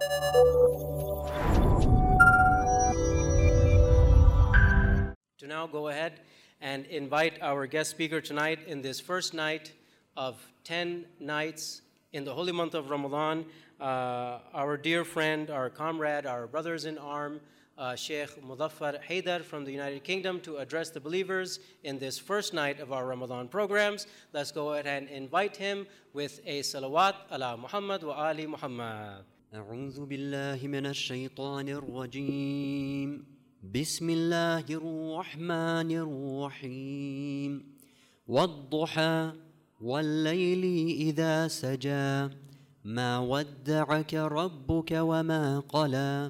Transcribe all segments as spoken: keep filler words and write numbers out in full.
To now go ahead and invite our guest speaker tonight in this first night of ten nights in the holy month of Ramadan, uh, our dear friend, our comrade, our brothers in arms, uh, Sheikh Muzaffar Haidar from the United Kingdom, to address the believers in this first night of our Ramadan programs. Let's go ahead and invite him with a salawat ala Muhammad wa ali Muhammad. أعوذ بالله من الشيطان الرجيم بسم الله الرحمن الرحيم والضحى والليل إذا سجى ما ودعك ربك وما قلى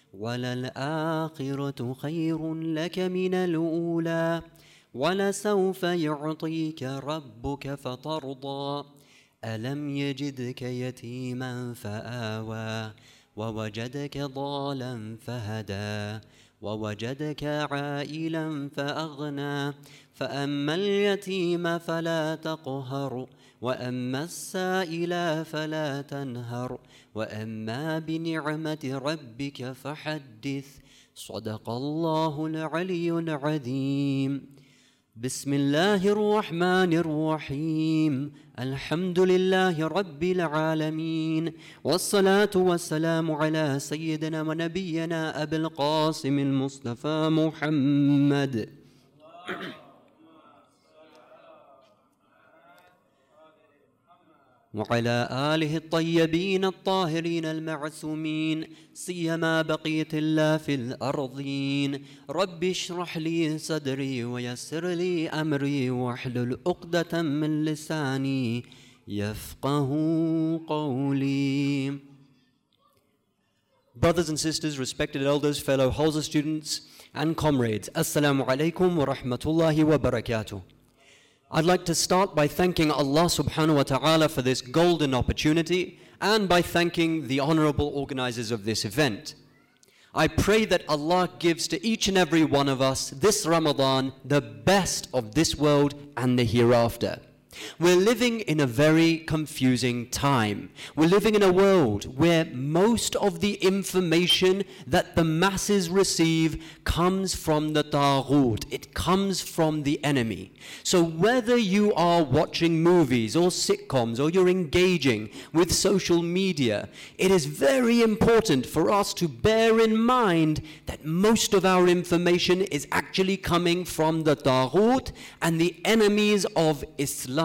وللآخرة خير لك من الأولى ولسوف يعطيك ربك فترضى ألم يجدك يتيما فآوى ووجدك ضالا فهدى ووجدك عائلا فأغنى فأما اليتيم فلا تقهر وأما السائل فلا تنهر وأما بنعمة ربك فحدث صدق الله العلي العظيم بسم الله الرحمن الرحيم الحمد لله رب العالمين والصلاة والسلام على سيدنا ونبينا أبي القاسم المصطفى محمد وعلى آله الطيبين الطاهرين المعصومين سيما بقية الله في الأرضين رب اشرح لي صدري ويسر لي أمري واحلل عقدة من لساني يفقه قولي. Brothers and sisters, respected elders, fellow Hawza students and comrades, Assalamu alaikum wa rahmatullahi wa barakatuh. I'd like to start by thanking Allah subhanahu wa ta'ala for this golden opportunity and by thanking the honorable organizers of this event. I pray that Allah gives to each and every one of us this Ramadan the best of this world and the hereafter. We're living in a very confusing time. We're living in a world where most of the information that the masses receive comes from the Taghut. It comes from the enemy. So whether you are watching movies or sitcoms or you're engaging with social media, it is very important for us to bear in mind that most of our information is actually coming from the Taghut and the enemies of Islam.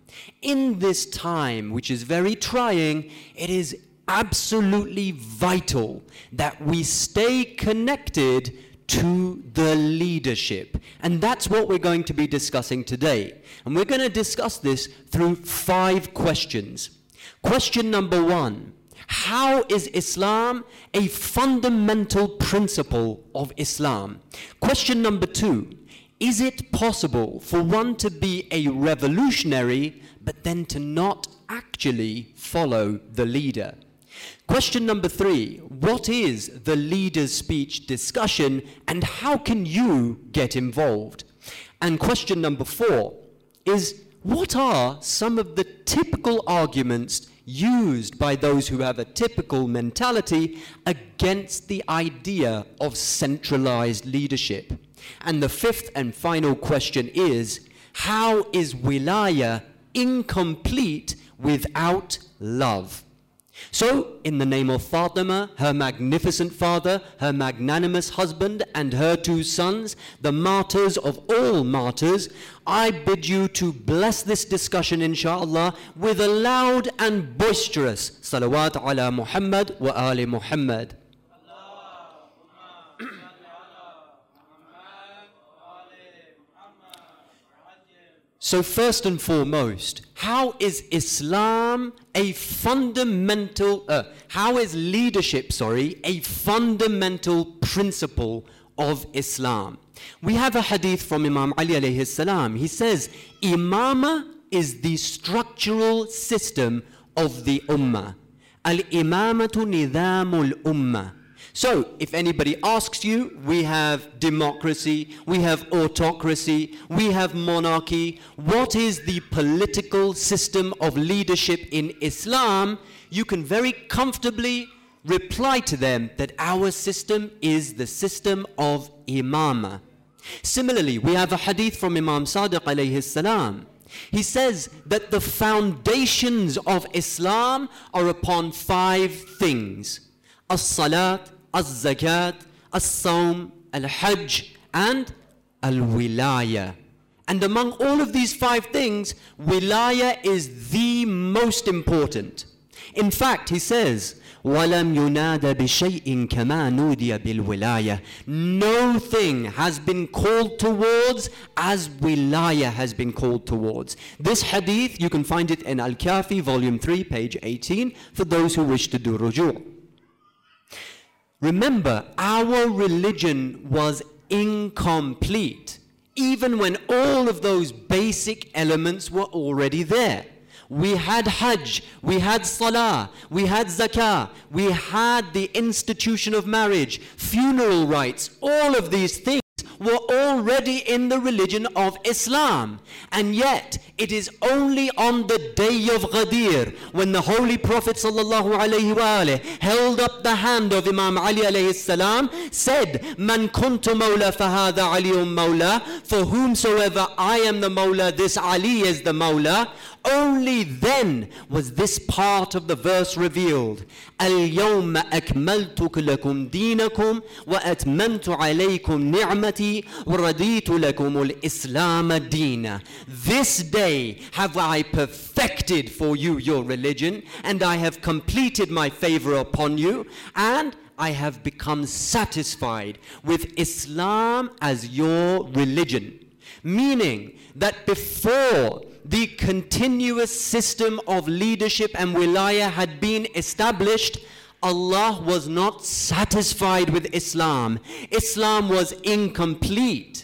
In this time, which is very trying, it is absolutely vital that we stay connected to the leadership. And that's what we're going to be discussing today. And we're going to discuss this through five questions. Question number one: how is Islam a fundamental principle of Islam? Question number two: is it possible for one to be a revolutionary but then to not actually follow the leader? Question number three: what is the leader's speech discussion and how can you get involved? And question number four is: what are some of the typical arguments used by those who have a typical mentality against the idea of centralized leadership? And the fifth and final question is: how is wilaya incomplete without love? So, in the name of Fatima, her magnificent father, her magnanimous husband, and her two sons, the martyrs of all martyrs, I bid you to bless this discussion, inshaAllah, with a loud and boisterous salawat ala Muhammad wa ali Muhammad. So first and foremost, how is Islam a fundamental, uh, how is leadership, sorry, a fundamental principle of Islam? We have a hadith from Imam Ali alayhi salam. He says, Imama is the structural system of the ummah. Al-imamatu nidhamul ummah. So, if anybody asks you, we have democracy, we have autocracy, we have monarchy. What is the political system of leadership in Islam? You can very comfortably reply to them that our system is the system of imama. Similarly, we have a hadith from Imam Sadiq alayhi salam. He says that the foundations of Islam are upon five things: as-salat, az-zakat, as-sawm, al-hajj, and al-wilaya. And among all of these five things, wilaya is the most important. In fact, he says, وَلَمْ يُنَادَ بِشَيْءٍ كَمَا نُودِيَ بِالْوِلَايَةِ. No thing has been called towards as wilaya has been called towards. This hadith, you can find it in Al-Kafi, volume three, page eighteen, for those who wish to do ruju'. Remember, our religion was incomplete, even when all of those basic elements were already there. We had Hajj, we had Salah, we had Zakah, we had the institution of marriage, funeral rites. All of these things were already in the religion of Islam. And yet, it is only on the day of Ghadir, when the Holy Prophet sallallahu alaihi wasallam held up the hand of Imam Ali alayhi salam, said, "Man kuntu mawla fahada Aliyun mawla." For whomsoever I am the mawla, this Ali is the mawla. Only then was this part of the verse revealed. اليوم أكملت لكم دينكم وأتممت عليكم نعمتي ورديت لكم الإسلام دينا. This day have I perfected for you your religion, and I have completed my favor upon you, and I have become satisfied with Islam as your religion. Meaning that before the continuous system of leadership and wilaya had been established, Allah was not satisfied with Islam. Islam was incomplete.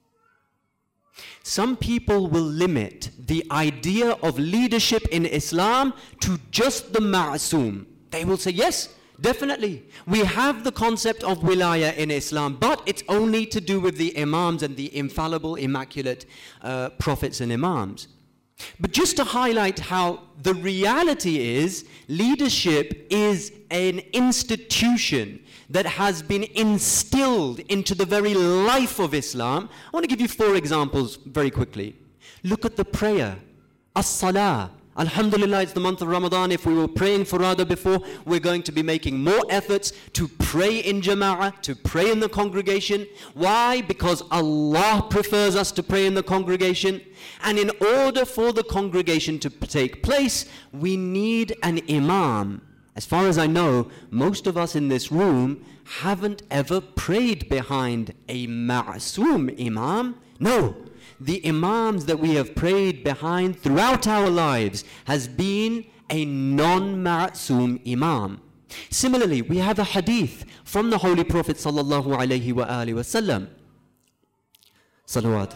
Some people will limit the idea of leadership in Islam to just the ma'asum. They will say, yes, definitely, we have the concept of wilaya in Islam, but it's only to do with the imams and the infallible, immaculate uh, prophets and imams. But just to highlight how the reality is, leadership is an institution that has been instilled into the very life of Islam. I want to give you four examples very quickly. Look at the prayer, as-salah. Alhamdulillah, it's the month of Ramadan. If we were praying Furada before, we're going to be making more efforts to pray in Jama'ah, to pray in the congregation. Why? Because Allah prefers us to pray in the congregation. And in order for the congregation to take place, we need an imam. As far as I know, most of us in this room haven't ever prayed behind a ma'asum imam. No. The imams that we have prayed behind throughout our lives has been a non-ma'asum imam. Similarly, we have a hadith from the Holy Prophet sallallahu alaihi wa alihi wasallam. Salawat.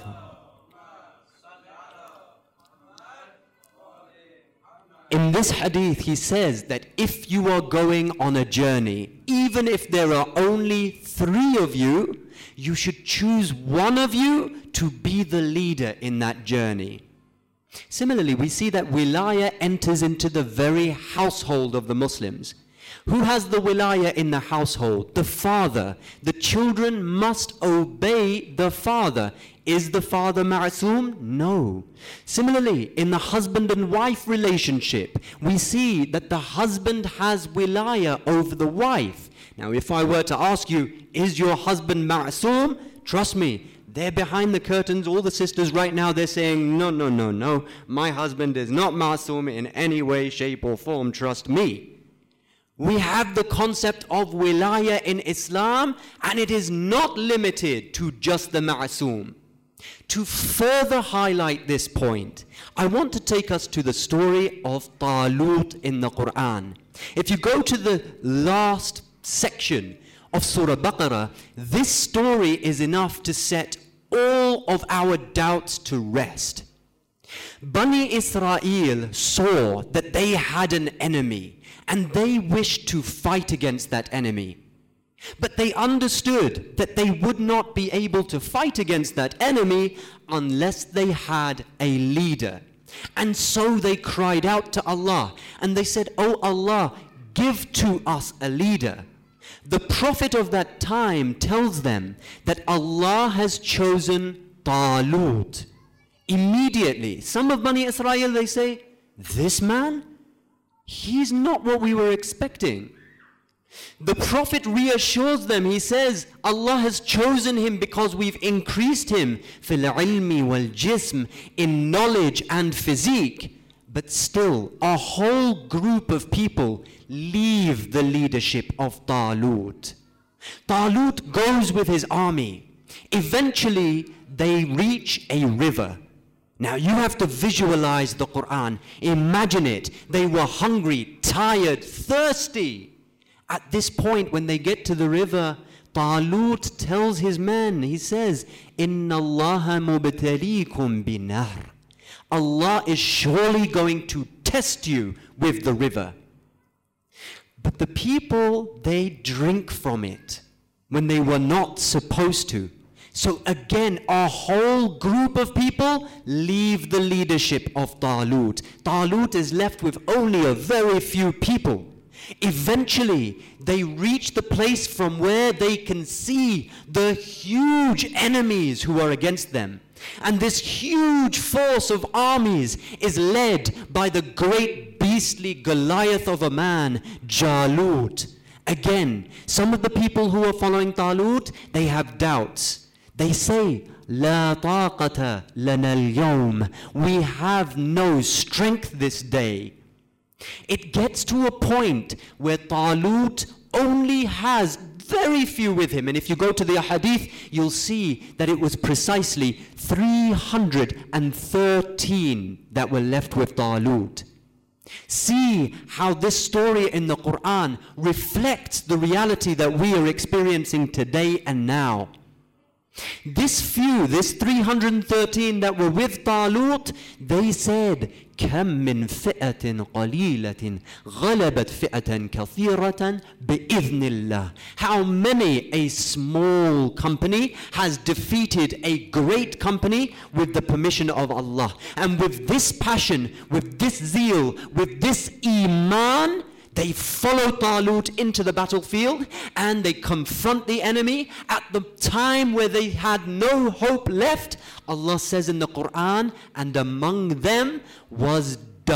In this hadith, he says that if you are going on a journey, even if there are only three of you, you should choose one of you to be the leader in that journey. Similarly, we see that wilaya enters into the very household of the Muslims. Who has the wilaya in the household? The father. The children must obey the father. Is the father ma'asum? No. Similarly, in the husband and wife relationship, we see that the husband has wilaya over the wife. Now, if I were to ask you, is your husband ma'asum? Trust me, they're behind the curtains. All the sisters right now, they're saying, no, no, no, no. My husband is not ma'asum in any way, shape, or form. Trust me. We have the concept of wilaya in Islam, and it is not limited to just the ma'asum. To further highlight this point, I want to take us to the story of Talut in the Quran. If you go to the last section of Surah Baqarah, this story is enough to set all of our doubts to rest. Bani Israel saw that they had an enemy, and they wished to fight against that enemy. But they understood that they would not be able to fight against that enemy unless they had a leader. And so they cried out to Allah, and they said, "Oh Allah, give to us a leader, the Prophet of that time tells them that Allah has chosen Talut. Immediately, some of Bani Israel, they say, this man, he's not what we were expecting. The Prophet reassures them, he says, Allah has chosen him because we've increased him fil ilmi wal jism, in knowledge and physique. But still, a whole group of people leave the leadership of Talut. Talut goes with his army. Eventually, they reach a river. Now you have to visualize the Quran. Imagine it. They were hungry, tired, thirsty. At this point, when they get to the river, Talut tells his men, he says, Inna Allaha mubtalikum binar. Allah is surely going to test you with the river. But the people, they drink from it when they were not supposed to. So again, a whole group of people leave the leadership of Talut. Talut is left with only a very few people. Eventually, they reach the place from where they can see the huge enemies who are against them. And this huge force of armies is led by the great beastly Goliath of a man, Jalut. Again, some of the people who are following Talut, they have doubts. They say, La taqata lana al-yawm. We have no strength this day. It gets to a point where Talut only has very few with him. And if you go to the hadith, you'll see that it was precisely three hundred thirteen that were left with Talut. See how this story in the Quran reflects the reality that we are experiencing today and now. This few, this three hundred thirteen that were with Talut, they said, كم من فئة قليلة غلبت فئة كثيرة بإذن الله. How many a small company has defeated a great company with the permission of Allah. And with this passion, with this zeal, with this iman, they follow Talut into the battlefield and they confront the enemy at the time where they had no hope left. Allah says in the Quran, and among them was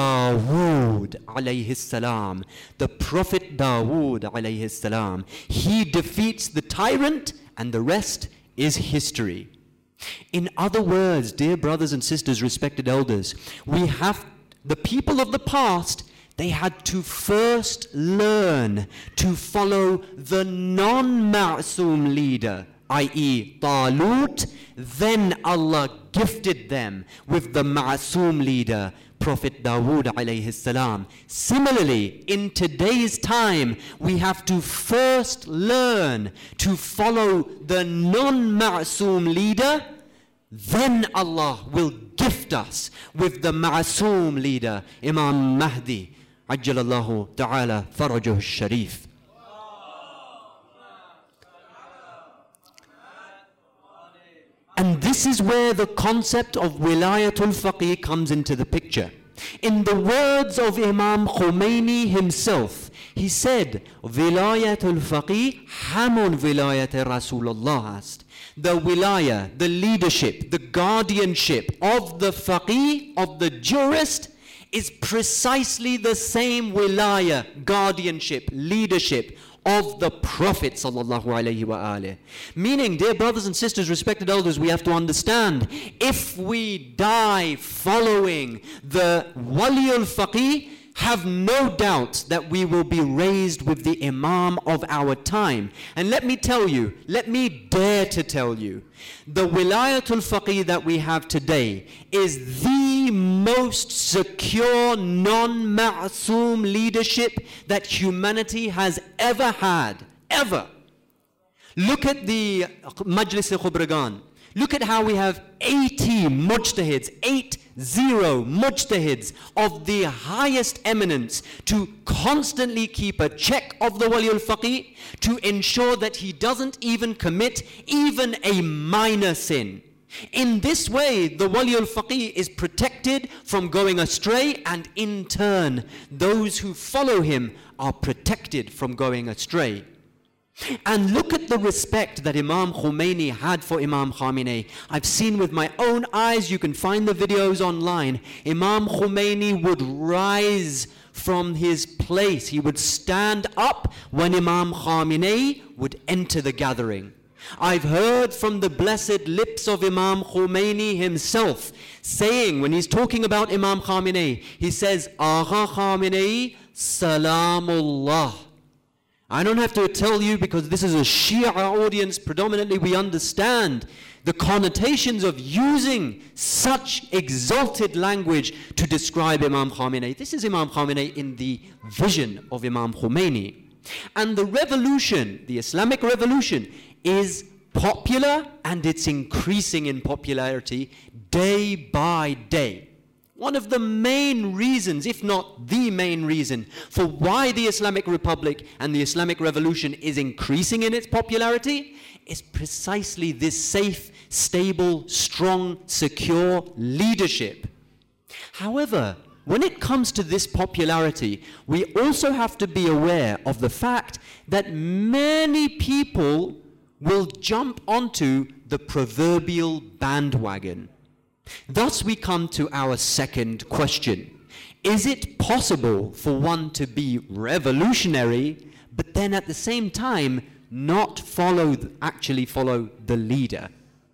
Dawood alayhi salam, the Prophet Dawood alayhi salam. He defeats the tyrant and the rest is history. In other words, dear brothers and sisters, respected elders, we have the people of the past. They had to first learn to follow the non-ma'soom leader, that is. Talut. Then Allah gifted them with the ma'soom leader, Prophet Dawood alayhi salam. Similarly, in today's time, we have to first learn to follow the non-ma'soom leader. Then Allah will gift us with the ma'soom leader, Imam Mahdi. Ajjalallahu ta'ala farajuhu sharif. And this is where the concept of wilayatul faqih comes into the picture. In the words of Imam Khomeini himself, he said, Wilayatul faqih hamun wilayat Rasulullah ast. The wilaya, the leadership, the guardianship of the faqih, of the jurist, is precisely the same wilaya, guardianship, leadership of the Prophet sallallahu alaihi wasallam. Meaning, dear brothers and sisters, respected elders, we have to understand, if we die following the Waliul Faqih, have no doubt that we will be raised with the Imam of our time. And let me tell you, let me dare to tell you, the Wilayatul Faqih that we have today is the most secure, non-ma'soom leadership that humanity has ever had, ever. Look at the Majlis Khubragan. Look at how we have eighty mujtahids, eight zero mujtahids of the highest eminence to constantly keep a check of the Waliul Faqih, to ensure that he doesn't even commit even a minor sin. In this way, the Wali al-Faqih is protected from going astray, and in turn, those who follow him are protected from going astray. And look at the respect that Imam Khomeini had for Imam Khamenei. I've seen with my own eyes, you can find the videos online. Imam Khomeini would rise from his place. He would stand up when Imam Khamenei would enter the gathering. I've heard from the blessed lips of Imam Khomeini himself saying, when he's talking about Imam Khamenei, he says, Agha Khamenei, Salamullah. I don't have to tell you, because this is a Shia audience, predominantly we understand the connotations of using such exalted language to describe Imam Khamenei. This is Imam Khamenei in the vision of Imam Khomeini. And the revolution, the Islamic revolution, is popular, and it's increasing in popularity day by day. One of the main reasons, if not the main reason, for why the Islamic Republic and the Islamic Revolution is increasing in its popularity is precisely this safe, stable, strong, secure leadership. However, when it comes to this popularity, we also have to be aware of the fact that many people will jump onto the proverbial bandwagon. Thus we come to our second question. Is it possible for one to be revolutionary, but then at the same time not follow, actually follow the leader?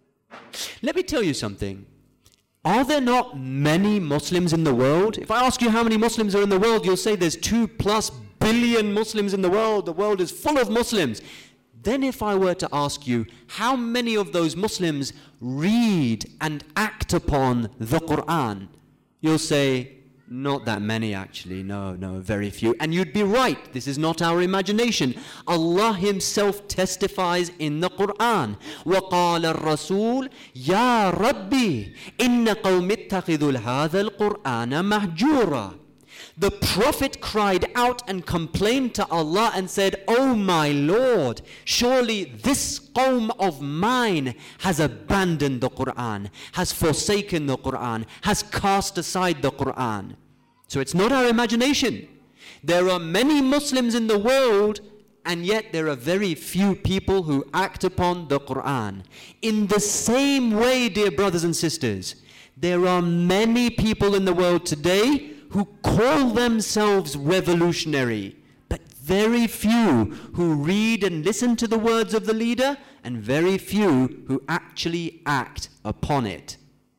Let me tell you something. Are there not many Muslims in the world? If I ask you how many Muslims are in the world, you'll say there's two plus billion Muslims in the world. The world is full of Muslims. Then if I were to ask you, how many of those Muslims read and act upon the Quran? You'll say, not that many actually, no, no, very few. And you'd be right, this is not our imagination. Allah Himself testifies in the Quran. وَقَالَ الرَّسُولُ يَا رَبِّي إِنَّ قَوْمِ اتَّخِذُوا هَذَا الْقُرْآنَ مَهْجُورًا. The Prophet cried out and complained to Allah and said, "Oh my Lord, surely this qawm of mine has abandoned the Quran, has forsaken the Quran, has cast aside the Quran." So it's not our imagination. There are many Muslims in the world, and yet there are very few people who act upon the Quran. In the same way, dear brothers and sisters, there are many people in the world today who call themselves revolutionary, but very few who read and listen to the words of the leader, and very few who actually act upon it.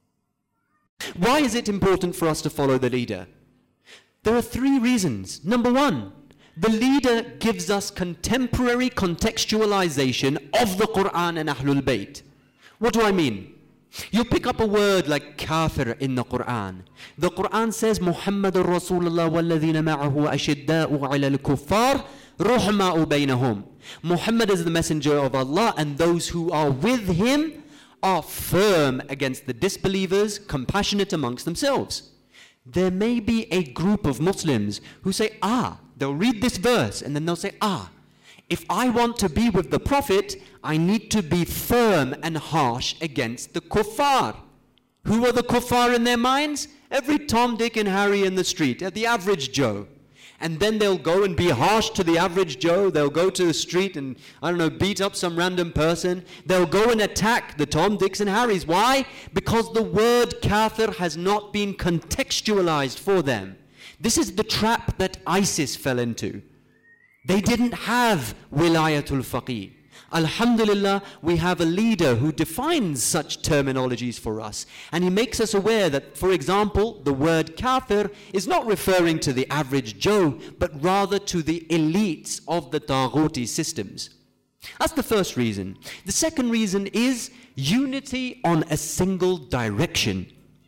Why is it important for us to follow the leader? There are three reasons. Number one, the leader gives us contemporary contextualization of the Quran and Ahlul Bayt. What do I mean? You pick up a word like kafir in the Quran. The Quran says, Muhammadur Rasulullah walladhina ma'ahu ashidda'u 'ala al-kuffar ruhma'u baynahum. Muhammad is the messenger of Allah, and those who are with him are firm against the disbelievers, compassionate amongst themselves. There may be a group of Muslims who say, ah, they'll read this verse and then they'll say, ah, if I want to be with the Prophet, I need to be firm and harsh against the kuffar. Who are the kuffar in their minds? Every Tom, Dick and Harry in the street, the average Joe. And then they'll go and be harsh to the average Joe. They'll go to the street and, I don't know, beat up some random person. They'll go and attack the Tom, Dicks and Harrys. Why? Because the word kafir has not been contextualized for them. This is the trap that ISIS fell into. They didn't have wilayatul faqih. Alhamdulillah, we have a leader who defines such terminologies for us. And he makes us aware that, for example, the word kafir is not referring to the average Joe, but rather to the elites of the Taghuti systems. That's the first reason. The second reason is unity on a single direction.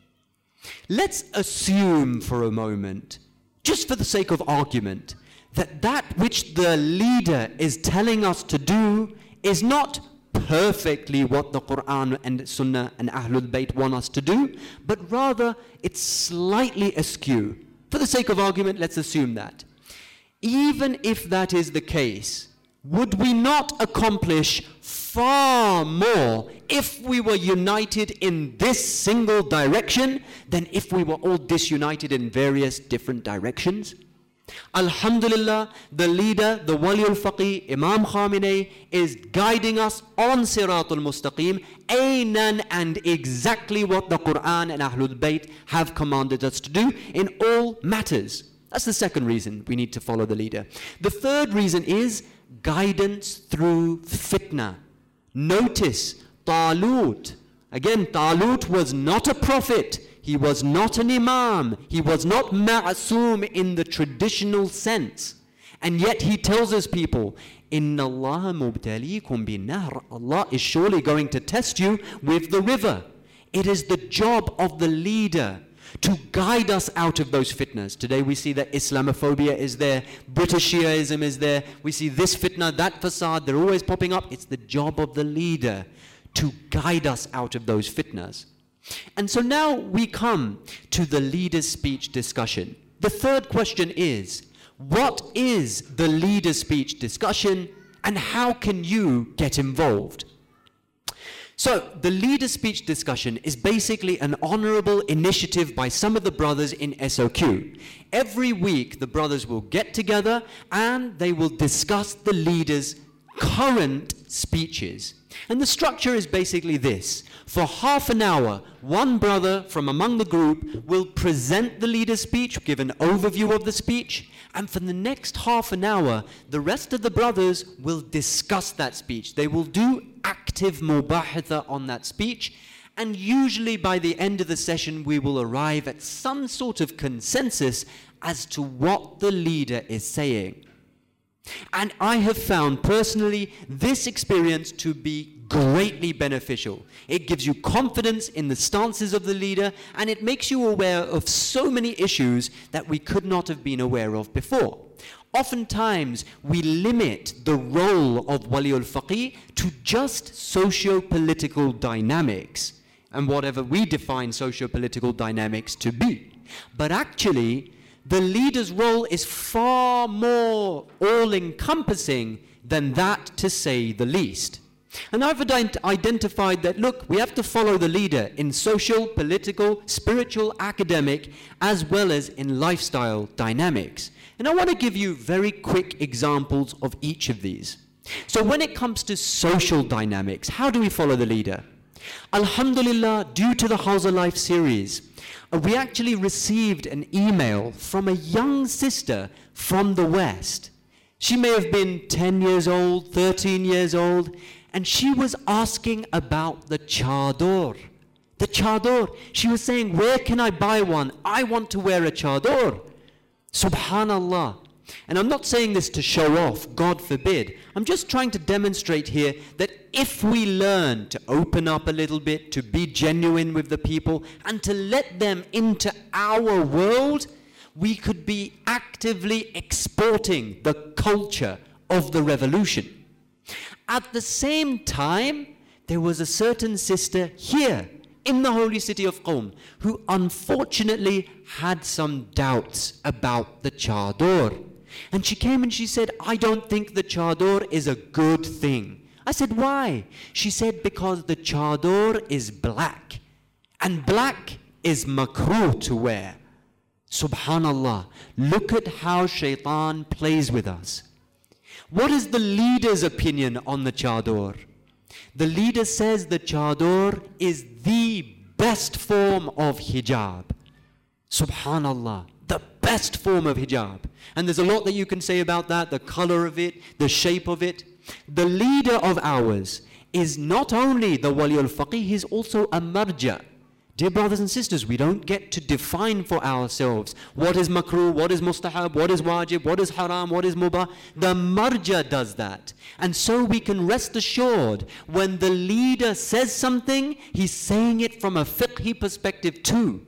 Let's assume for a moment, just for the sake of argument, that that which the leader is telling us to do is not perfectly what the Quran and Sunnah and Ahlul Bayt want us to do, but rather it's slightly askew. For the sake of argument, let's assume that. Even if that is the case, would we not accomplish far more if we were united in this single direction than if we were all disunited in various different directions? Alhamdulillah, the leader, the Wali al-Faqih, Imam Khamenei, is guiding us on Siratul Mustaqim, aynan and exactly what the Quran and Ahlul Bayt have commanded us to do in all matters. That's the second reason we need to follow the leader. The third reason is guidance through fitna. Notice, Talut. Again, Talut was not a prophet. He was not an imam. He was not ma'asum in the traditional sense. And yet he tells his people, Inna Allah mubtalikum bin-nahr. Allah is surely going to test you with the river. It is the job of the leader to guide us out of those fitnas. Today we see that Islamophobia is there, British Shiaism is there, we see this fitna, that fasad, they're always popping up. It's the job of the leader to guide us out of those fitnas. And so now we come to the leader's speech discussion. The third question is, what is the leader's speech discussion and how can you get involved? So, the leader speech discussion is basically an honorable initiative by some of the brothers in S O Q. Every week, the brothers will get together and they will discuss the leader's current speeches. And the structure is basically this. For half an hour, one brother from among the group will present the leader's speech, give an overview of the speech, and for the next half an hour, the rest of the brothers will discuss that speech. They will do active mubahatha on that speech, and usually by the end of the session, we will arrive at some sort of consensus as to what the leader is saying. And I have found personally this experience to be greatly beneficial. It gives you confidence in the stances of the leader, and it makes you aware of so many issues that we could not have been aware of before. Oftentimes, we limit the role of Wali al-Faqih to just socio-political dynamics, and whatever we define socio-political dynamics to be. But actually, the leader's role is far more all-encompassing than that, to say the least. And I've ident- identified that, look, we have to follow the leader in social, political, spiritual, academic, as well as in lifestyle dynamics. And I want to give you very quick examples of each of these. So when it comes to social dynamics, how do we follow the leader? Alhamdulillah, due to the Hawza Life series, uh, we actually received an email from a young sister from the West. She may have been ten years old, thirteen years old, and she was asking about the chador. The chador. She was saying, where can I buy one? I want to wear a chador. Subhanallah. And I'm not saying this to show off, God forbid. I'm just trying to demonstrate here that if we learn to open up a little bit, to be genuine with the people, and to let them into our world, we could be actively exporting the culture of the revolution. At the same time, there was a certain sister here in the holy city of Qom who unfortunately had some doubts about the chador. And she came and she said, I don't think the chador is a good thing. I said, why? She said, because the chador is black, and black is makruh to wear. Subhanallah, look at how shaitan plays with us. What is the leader's opinion on the chador? The leader says the chador is the best form of hijab. Subhanallah, the best form of hijab. And there's a lot that you can say about that, the color of it, the shape of it. The leader of ours is not only the Wali al-Faqih, he's also a marja. Dear brothers and sisters, we don't get to define for ourselves what is makruh, what is mustahab, what is wajib, what is haram, what is mubah. The marja does that. And so we can rest assured when the leader says something, he's saying it from a fiqhi perspective too.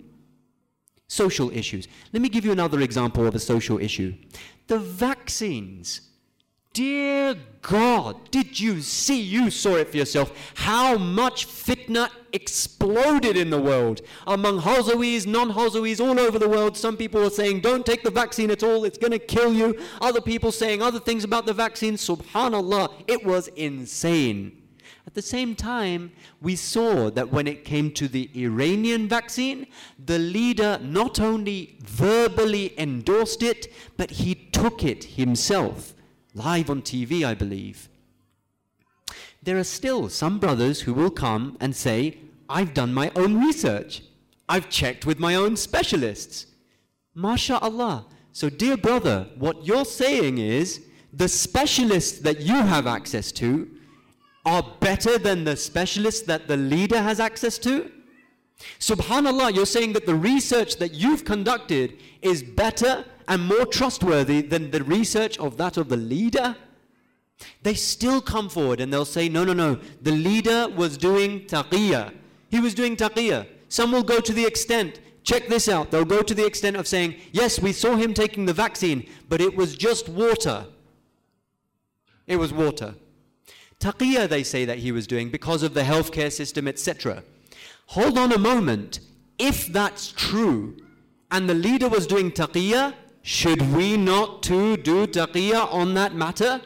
Social issues. Let me give you another example of a social issue. The vaccines. Dear God, did you see, you saw it for yourself, how much fitna exploded in the world among Hawzawis, non-Hawzawis, all over the world. Some people were saying, don't take the vaccine at all, it's going to kill you. Other people saying other things about the vaccine. Subhanallah, it was insane. At the same time, we saw that when it came to the Iranian vaccine, the leader not only verbally endorsed it, but he took it himself, live on T V, I believe. There are still some brothers who will come and say, I've done my own research. I've checked with my own specialists. MashaAllah. So dear brother, what you're saying is, the specialists that you have access to are better than the specialists that the leader has access to? Subhanallah, you're saying that the research that you've conducted is better and more trustworthy than the research of that of the leader? They still come forward and they'll say, no, no, no, the leader was doing taqiyya. He was doing taqiyya. Some will go to the extent, check this out, they'll go to the extent of saying, yes, we saw him taking the vaccine, but it was just water. It was water. Taqiyya, they say that he was doing because of the healthcare system, et cetera. Hold on a moment. If that's true, and the leader was doing taqiyya, should we not too do taqiyya on that matter?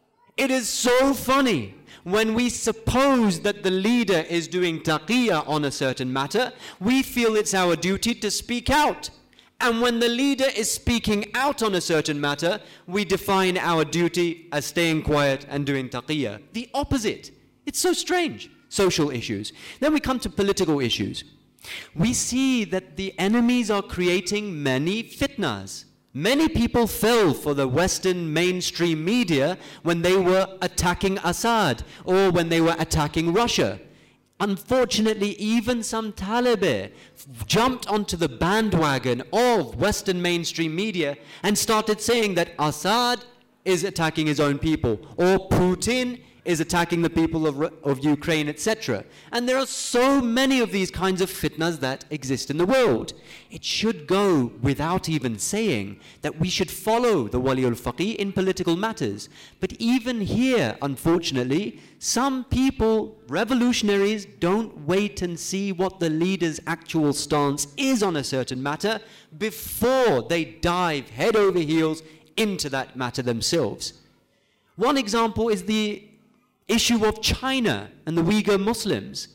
It is so funny. When we suppose that the leader is doing taqiyya on a certain matter, we feel it's our duty to speak out. And when the leader is speaking out on a certain matter, we define our duty as staying quiet and doing taqiyya. The opposite. It's so strange. Social issues. Then we come to political issues. We see that the enemies are creating many fitnas. Many people fell for the Western mainstream media when they were attacking Assad or when they were attacking Russia. Unfortunately, even some Taliban jumped onto the bandwagon of Western mainstream media and started saying that Assad is attacking his own people, or Putin is attacking the people of, of Ukraine, et cetera. And there are so many of these kinds of fitnas that exist in the world. It should go without even saying that we should follow the Wali al-Faqih in political matters. But even here, unfortunately, some people, revolutionaries, don't wait and see what the leader's actual stance is on a certain matter before they dive head over heels into that matter themselves. One example is the issue of China and the Uyghur Muslims.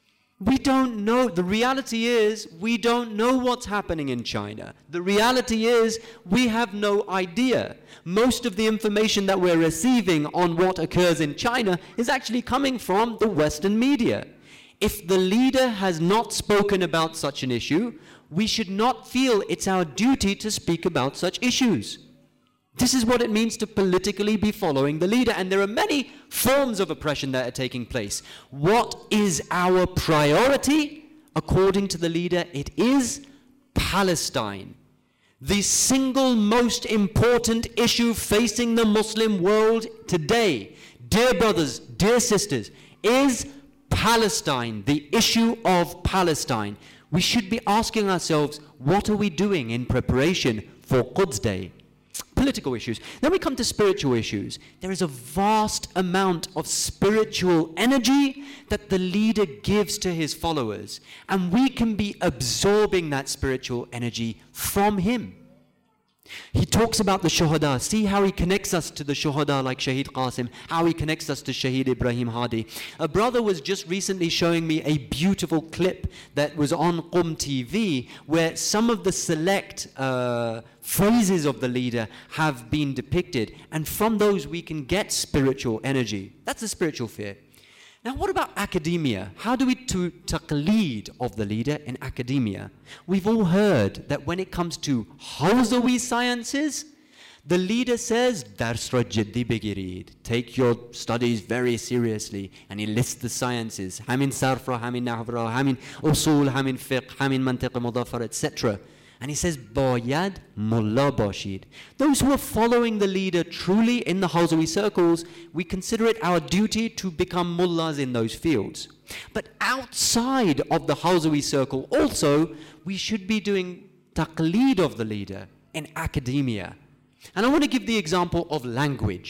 We don't know. The reality is we don't know what's happening in China. The reality is we have no idea. Most of the information that we're receiving on what occurs in China is actually coming from the Western media. If the leader has not spoken about such an issue, we should not feel it's our duty to speak about such issues. This is what it means to politically be following the leader. And there are many forms of oppression that are taking place. What is our priority? According to the leader, it is Palestine. The single most important issue facing the Muslim world today, dear brothers, dear sisters, is Palestine, the issue of Palestine. We should be asking ourselves, what are we doing in preparation for Quds Day? Political issues. Then we come to spiritual issues. There is a vast amount of spiritual energy that the leader gives to his followers, and we can be absorbing that spiritual energy from him. He talks about the shuhada. See how he connects us to the shuhada like Shaheed Qasim, how he connects us to Shaheed Ibrahim Hadi. A brother was just recently showing me a beautiful clip that was on Qum T V where some of the select uh, phrases of the leader have been depicted, and from those we can get spiritual energy. That's a spiritual fear. Now, what about academia? How do we do taqleed of the leader in academia? We've all heard that when it comes to Hawzawi sciences, the leader says, Dars ra jiddi begirid. Take your studies very seriously. And he lists the sciences. Hamin sarfra, hamin nahvra, hamin usul, hamin fiqh, hamin mantiq mudafar, et cetera. And he says, Bayad Mullah Bashid. Those who are following the leader truly in the Hawzawi circles, we consider it our duty to become mullahs in those fields. But outside of the Hawzawi circle also, we should be doing taqleed of the leader in academia. And I want to give the example of language.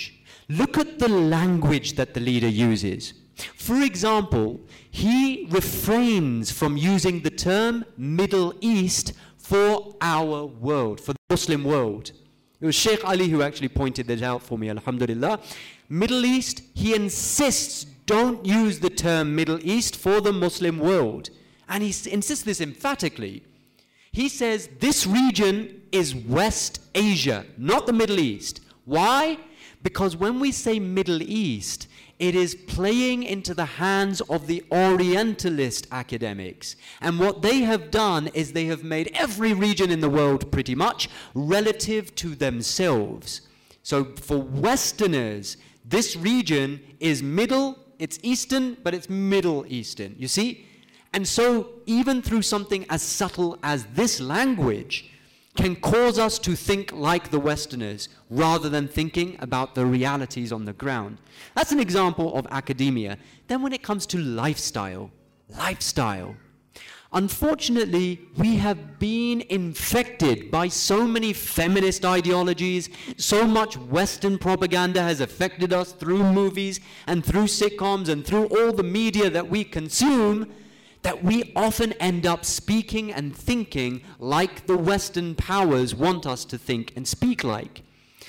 Look at the language that the leader uses. For example, he refrains from using the term Middle East for our world, for the Muslim world. It was Sheikh Ali who actually pointed this out for me, alhamdulillah. Middle East, he insists, don't use the term Middle East for the Muslim world. And he insists this emphatically. He says this region is West Asia, not the Middle East. Why? Because when we say Middle East, it is playing into the hands of the Orientalist academics. And what they have done is they have made every region in the world pretty much relative to themselves. So for Westerners, this region is middle, it's Eastern, but it's Middle Eastern, you see? And so even through something as subtle as this language can cause us to think like the Westerners rather than thinking about the realities on the ground. That's an example of academia. Then when it comes to lifestyle, lifestyle. Unfortunately, we have been infected by so many feminist ideologies, so much Western propaganda has affected us through movies and through sitcoms and through all the media that we consume, that we often end up speaking and thinking like the Western powers want us to think and speak like.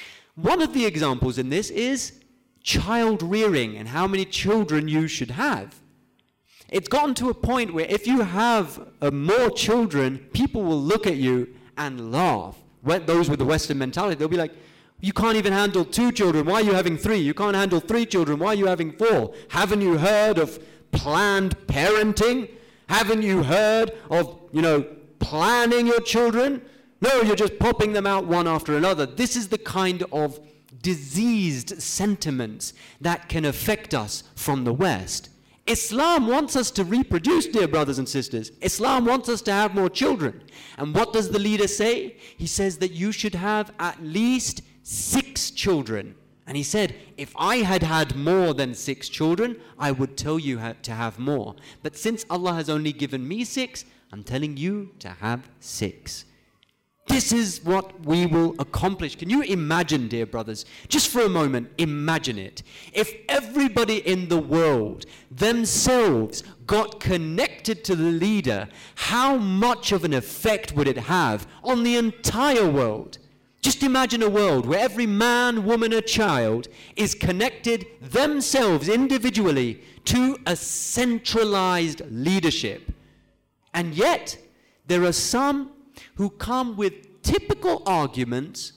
One of the examples in this is child rearing and how many children you should have. It's gotten to a point where if you have uh, more children, people will look at you and laugh. When those with the Western mentality, they'll be like, you can't even handle two children, why are you having three? You can't handle three children, why are you having four? Haven't you heard of planned parenting? Haven't you heard of, you know, planning your children? No, you're just popping them out one after another. This is the kind of diseased sentiments that can affect us from the West. Islam wants us to reproduce, dear brothers and sisters. Islam wants us to have more children. And what does the leader say? He says that you should have at least six children. And he said, if I had had more than six children, I would tell you to have more. But since Allah has only given me six, I'm telling you to have six. This is what we will accomplish. Can you imagine, dear brothers, just for a moment, imagine it. If everybody in the world themselves got connected to the leader, how much of an effect would it have on the entire world? Just imagine a world where every man, woman, or child is connected themselves individually to a centralized leadership. And yet, there are some who come with typical arguments,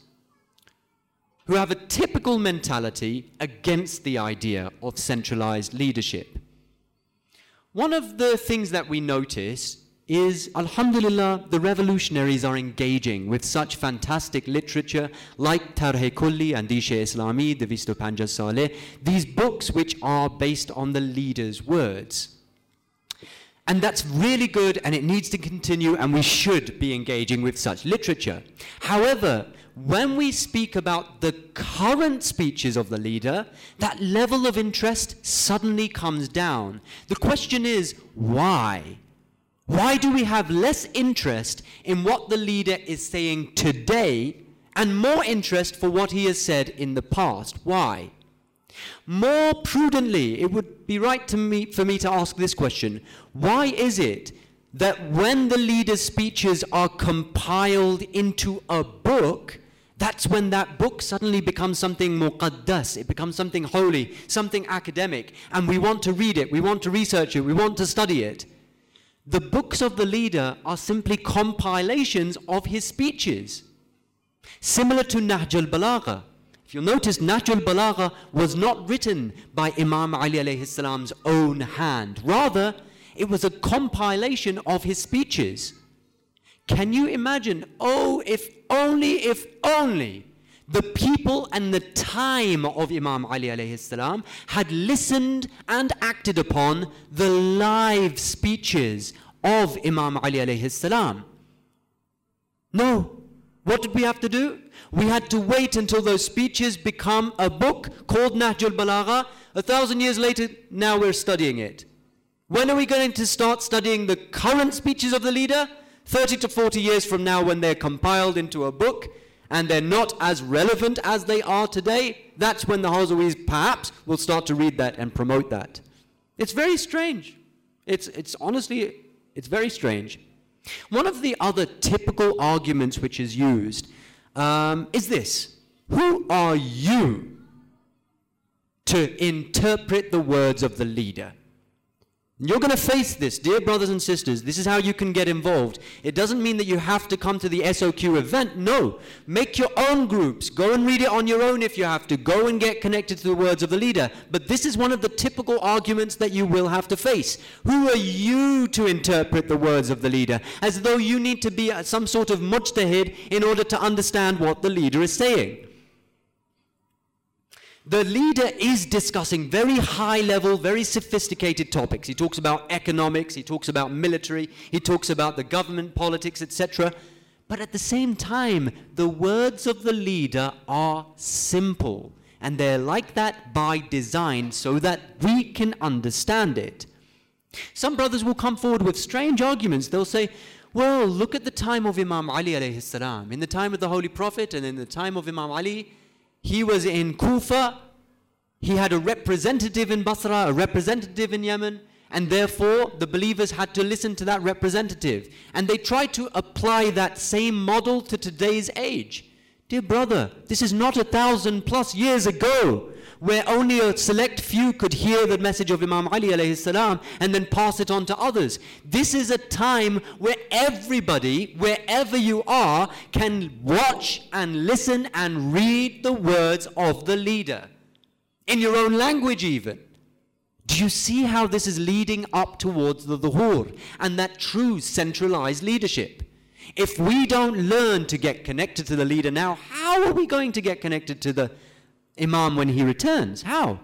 who have a typical mentality against the idea of centralized leadership. One of the things that we notice is, alhamdulillah, the revolutionaries are engaging with such fantastic literature like Tarh-e Kulli, Andishe Islami, the Visto Panja Saleh, these books which are based on the leader's words. And that's really good, and it needs to continue, and we should be engaging with such literature. However, when we speak about the current speeches of the leader, that level of interest suddenly comes down. The question is, why? Why do we have less interest in what the leader is saying today and more interest for what he has said in the past? Why? More prudently, it would be right to me, for me to ask this question. Why is it that when the leader's speeches are compiled into a book, that's when that book suddenly becomes something muqaddas, it becomes something holy, something academic, and we want to read it, we want to research it, we want to study it? The books of the leader are simply compilations of his speeches, similar to Nahj al-Balagha. If you'll notice, Nahj al-Balagha was not written by Imam Ali alayhi salam's own hand. Rather, it was a compilation of his speeches. Can you imagine, oh, if only, if only the people and the time of Imam Ali alayhi salam had listened and acted upon the live speeches of Imam Ali alayhi salam. No. What did we have to do? We had to wait until those speeches become a book called Nahj al-Balagha. A thousand years later, now we're studying it. When are we going to start studying the current speeches of the leader? thirty to forty years from now, when they're compiled into a book and they're not as relevant as they are today, that's when the Hawzawis perhaps will start to read that and promote that. It's very strange. It's, it's honestly, it's very strange. One of the other typical arguments which is used um, is this: who are you to interpret the words of the leader? You're going to face this, dear brothers and sisters. This is how you can get involved. It doesn't mean that you have to come to the S O Q event. No. Make your own groups. Go and read it on your own if you have to. Go and get connected to the words of the leader. But this is one of the typical arguments that you will have to face. Who are you to interpret the words of the leader? As though you need to be some sort of mujtahid in order to understand what the leader is saying. The leader is discussing very high level, very sophisticated topics. He talks about economics, he talks about military, he talks about the government, politics, et cetera. But at the same time, the words of the leader are simple. And they're like that by design so that we can understand it. Some brothers will come forward with strange arguments. They'll say, well, look at the time of Imam Ali alayhi salam. In the time of the Holy Prophet and in the time of Imam Ali, he was in Kufa, he had a representative in Basra, a representative in Yemen, and therefore the believers had to listen to that representative. And they tried to apply that same model to today's age. Dear brother, this is not a thousand plus years ago, where only a select few could hear the message of Imam Ali alayhi salam and then pass it on to others. This is a time where everybody, wherever you are, can watch and listen and read the words of the leader. In your own language even. Do you see how this is leading up towards the dhuhur and that true centralized leadership? If we don't learn to get connected to the leader now, how are we going to get connected to the Imam when he returns? How?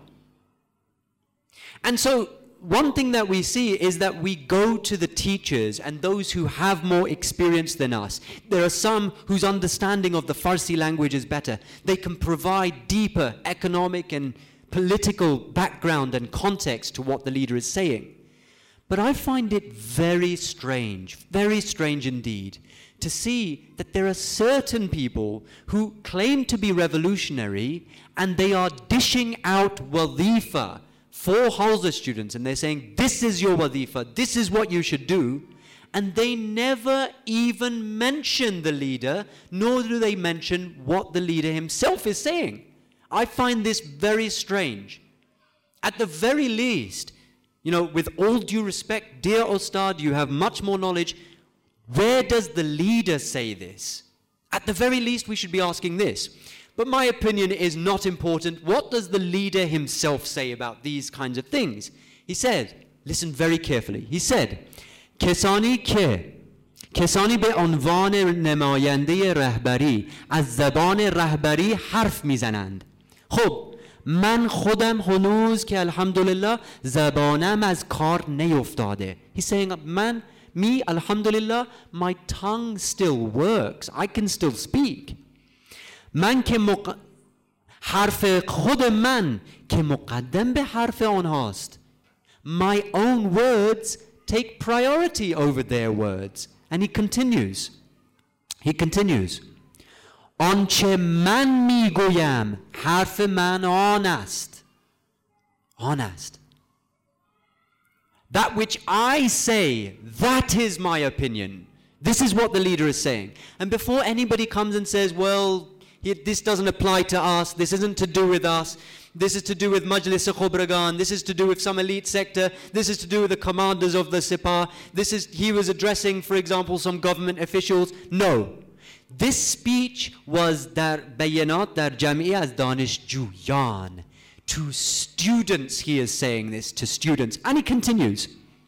And so one thing that we see is that we go to the teachers and those who have more experience than us. There are some whose understanding of the Farsi language is better. They can provide deeper economic and political background and context to what the leader is saying. But I find it very strange, very strange indeed, to see that there are certain people who claim to be revolutionary and they are dishing out wadhifa for Hawza students, and they're saying, this is your wadhifa, this is what you should do, and they never even mention the leader, nor do they mention what the leader himself is saying. I find this very strange. At the very least, you know, with all due respect, dear Ustad, you have much more knowledge. Where does the leader say this? At the very least, we should be asking this. But my opinion is not important. What does the leader himself say about these kinds of things? He said, listen very carefully. He said, Kesani ke, kesani be unvan nemayande rahbari, az zaban rahbari harf mizanand. خب من خودم هنوز که الحمدلله زبانم از کار نیفتاده. He's saying, man, me, alhamdulillah, my tongue still works. I can still speak. من که مق... حرف خود من که مقدم به حرف آنهاست. My own words take priority over their words. And he continues. He continues. آنچه من میگویم حرف من آن است. آن است. That which I say, that is my opinion. This is what the leader is saying. And before anybody comes and says, well, this doesn't apply to us, this isn't to do with us, this is to do with Majlis Khobragan, this is to do with some elite sector, this is to do with the commanders of the Sipah, this is, he was addressing, for example, some government officials. No. This speech was در بیانات در جمعی از دانشجویان. To students he is saying this, to students. And he continues.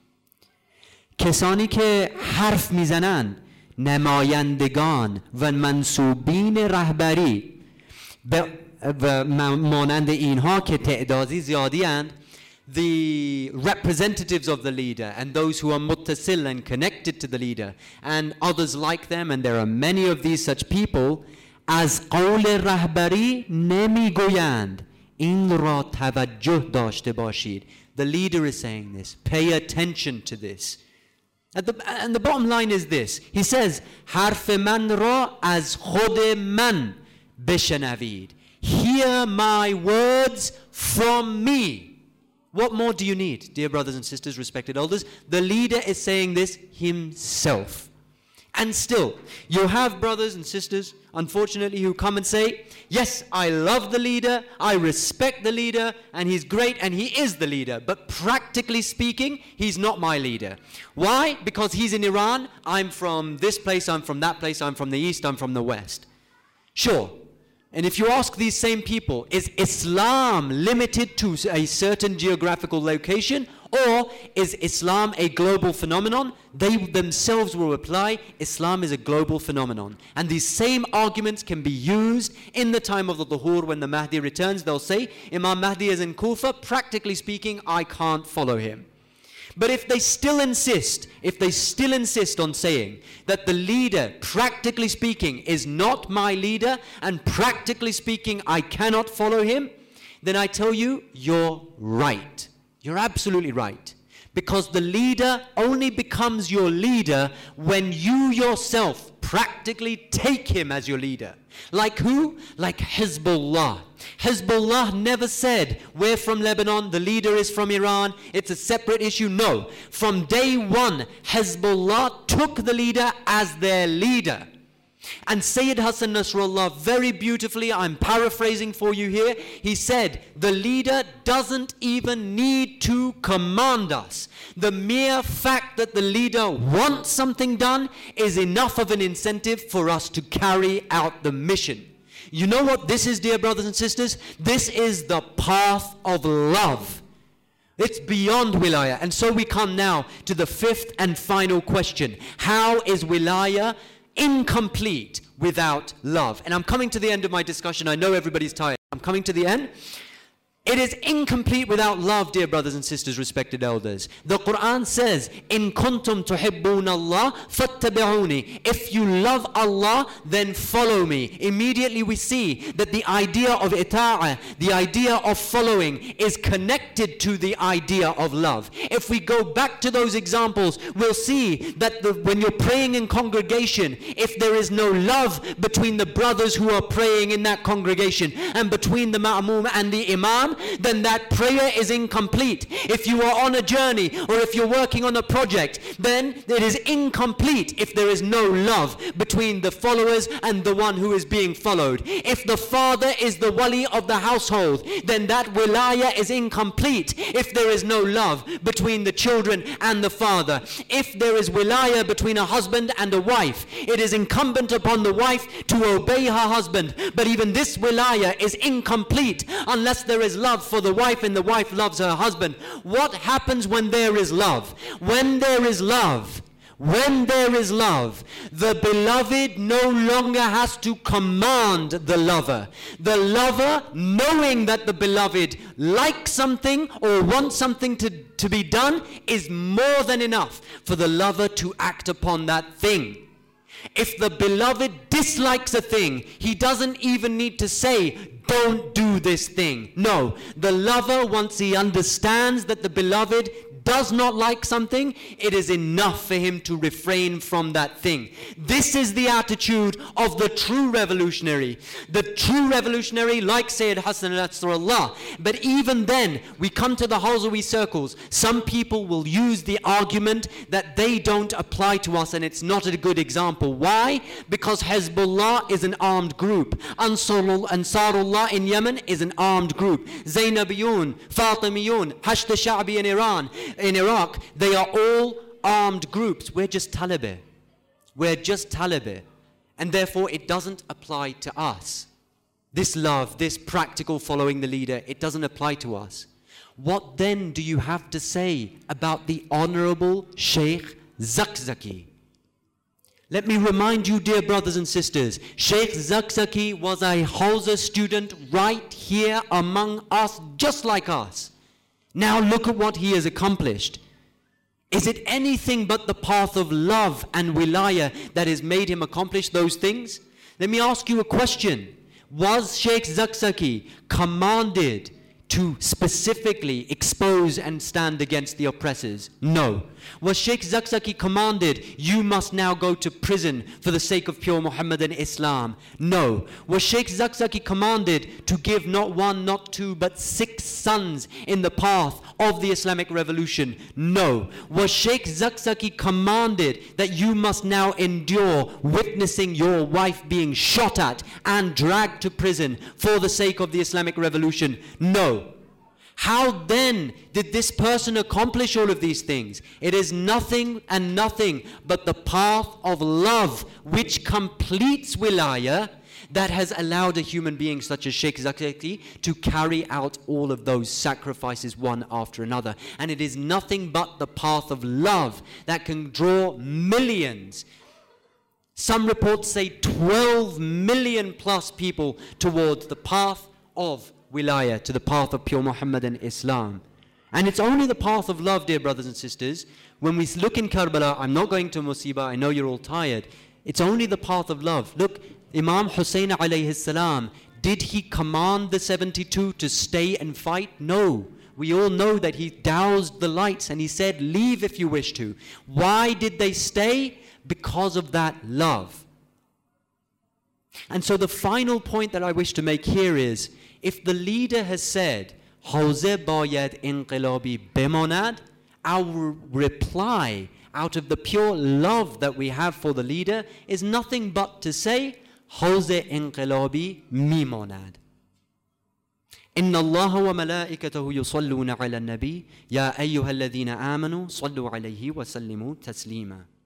کسانی که حرف میزنند نمایندگان و منصوبین رهبری و مانند اینها که تعدادی زیادی اند, the representatives of the leader and those who are muttasil and connected to the leader and others like them, and there are many of these such people, از قول رهبری نمیگویند. این را توجه داشته باشید. The leader is saying this. Pay attention to this. At the, and the bottom line is this. He says, حرف من را از خود من بشنوید. Hear my words from me. What more do you need, dear brothers and sisters, respected elders? The leader is saying this himself. And still, you have brothers and sisters, unfortunately, who come and say, yes, I love the leader, I respect the leader, and he's great, and he is the leader. But practically speaking, he's not my leader. Why? Because he's in Iran, I'm from this place, I'm from that place, I'm from the east, I'm from the west. Sure. And if you ask these same people, is Islam limited to a certain geographical location, or is Islam a global phenomenon? They themselves will reply, Islam is a global phenomenon. And these same arguments can be used in the time of the Dhuhr when the Mahdi returns. They'll say, Imam Mahdi is in Kufa, practically speaking, I can't follow him. But if they still insist, if they still insist on saying that the leader, practically speaking, is not my leader, and practically speaking, I cannot follow him, then I tell you, you're right. You're absolutely right. Because the leader only becomes your leader when you yourself practically take him as your leader. Like who? Like Hezbollah. Hezbollah never said, we're from Lebanon, the leader is from Iran, it's a separate issue. No. From day one, Hezbollah took the leader as their leader. And Sayyid Hassan Nasrallah, very beautifully, I'm paraphrasing for you here, he said, the leader doesn't even need to command us. The mere fact that the leader wants something done is enough of an incentive for us to carry out the mission. You know what this is, dear brothers and sisters? This is the path of love. It's beyond wilaya. And so we come now to the fifth and final question. How is wilaya incomplete without love? And I'm coming to the end of my discussion. I know everybody's tired. I'm coming to the end. It is incomplete without love, dear brothers and sisters, respected elders. The Quran says, "In kuntum tuhibbun Allah, fattabi'uni." If you love Allah, then follow me. Immediately we see that the idea of ita'ah, the idea of following, is connected to the idea of love. If we go back to those examples, we'll see that the, when you're praying in congregation, if there is no love between the brothers who are praying in that congregation and between the ma'mum and the imam, then that prayer is incomplete. If you are on a journey or if you're working on a project, then it is incomplete if there is no love between the followers and the one who is being followed. If the father is the wali of the household, then that wilaya is incomplete if there is no love between the children and the father. If there is wilaya between a husband and a wife, it is incumbent upon the wife to obey her husband. But even this wilaya is incomplete unless there is love for the wife and the wife loves her husband. What happens when there is love? When there is love, when there is love, the beloved no longer has to command the lover. The lover, knowing that the beloved likes something or wants something to, to be done, is more than enough for the lover to act upon that thing. If the beloved dislikes a thing, he doesn't even need to say, don't do this thing. No, the lover, once he understands that the beloved does not like something, it is enough for him to refrain from that thing. This is the attitude of the true revolutionary. The true revolutionary, like Sayyid Hassan Nasrallah. But even then, we come to the Hawzawi circles. Some people will use the argument that they don't apply to us and it's not a good example. Why? Because Hezbollah is an armed group. Ansarullah in Yemen is an armed group. Zainabiyun, Fatimiyun, Hashd al-Sha'bi in Iran, in Iraq, they are all armed groups. We're just Taliban. We're just Taliban. And therefore it doesn't apply to us. This love, this practical following the leader, it doesn't apply to us. What then do you have to say about the Honorable Sheikh Zakzaki? Let me remind you, dear brothers and sisters, Sheikh Zakzaki was a Hawza student right here among us, just like us. Now look at what he has accomplished. Is it anything but the path of love and wilaya that has made him accomplish those things? Let me ask you a question. Was Sheikh Zakzaki commanded to specifically expose and stand against the oppressors? No. Was Sheikh Zakzaki commanded, you must now go to prison for the sake of pure Muhammadan Islam? No. Was Sheikh Zakzaki commanded to give not one, not two, but six sons in the path of the Islamic revolution? No. Was Sheikh Zakzaki commanded that you must now endure witnessing your wife being shot at and dragged to prison for the sake of the Islamic revolution? No. How then did this person accomplish all of these things? It is nothing and nothing but the path of love which completes wilayah that has allowed a human being such as Sheikh Zakzaki to carry out all of those sacrifices one after another. And it is nothing but the path of love that can draw millions. Some reports say twelve million plus people towards the path of wilayah, to the path of pure Muhammadan Islam. And it's only the path of love, dear brothers and sisters. When we look in Karbala, I'm not going to Musibah, I know you're all tired. It's only the path of love. Look, Imam Hussein alayhi salam, did he command the seventy-two to stay and fight? No. We all know that he doused the lights and he said, leave if you wish to. Why did they stay? Because of that love. And so the final point that I wish to make here is, if the leader has said, Hawze bayad inqilabi bemonad, our reply out of the pure love that we have for the leader is nothing but to say, Hawze inqilabi mimonad. إن الله وملائكته يصلون على النبي يا أيها الذين آمنوا صلوا عليه وسلموا تسليما.